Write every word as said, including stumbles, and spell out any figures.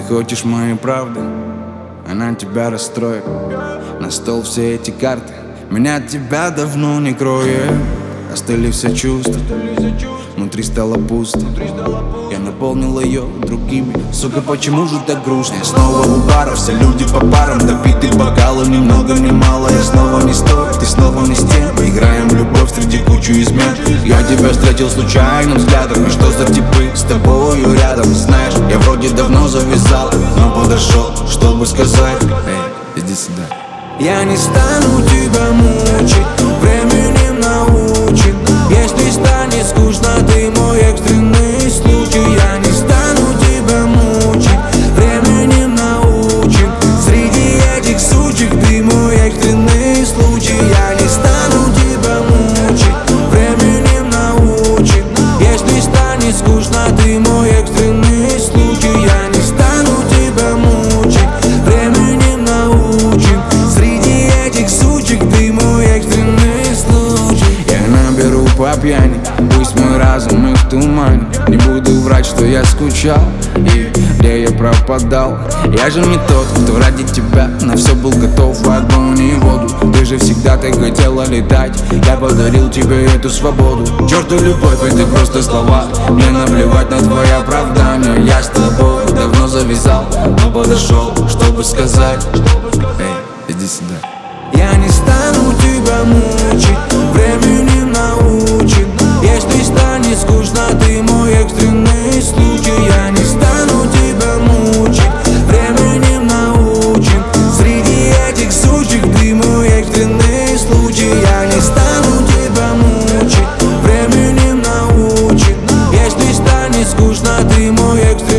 хочешь моей правды, она тебя расстроит. На стол все эти карты, меня от тебя давно не кроет. Остыли все чувства, внутри стало пусто. Я наполнил ее другими. Сука, почему же так грустно? Я снова у бара, все люди по парам. Допитый бокалы, ни много ни мало. Я снова не с той, ты снова не с тем. Играем в любовь среди кучу измен. Я тебя встретил случайным взглядом. И что за типы с тобою рядом? Знаешь, я вроде давно завязал, но подошел, чтобы сказать: эй, иди сюда. Я не стану тебя мучить, временем научит. Если станет скучно, ты мой экстренный случай. Я не стану тебя мучить, временем научит. Среди этих сучек ты мой экстренный случай. Я не стану тебя мучить, временем научит. Если станет скучно, ты мой экстренный случай. Я не стану тебя мучить, временем научит. Среди этих сучек ты мой экстренный случай. Я наберу по пьяни, пусть мой разум и в тумане. Не буду врать, что я скучал и где я пропадал. Я же не тот, кто ради тебя на все был готов в огонь и воду. Ты же всегда так хотела летать, я подарил тебе эту свободу. Черту любовь, это просто слова, мне наплевать на твои оправдания. Я с тобой давно завязал, но подошел, чтобы сказать: эй, иди сюда. Я не стану тебя мучить, временем научит. Если станет скучно, ты мой экстренный случай. Я не стану тебя мучить, временем научит. Среди этих сучек ты мой экстренный случай. Я не стану тебя мучить, временем научит. Если станет скучно, ты мой экстренный случай.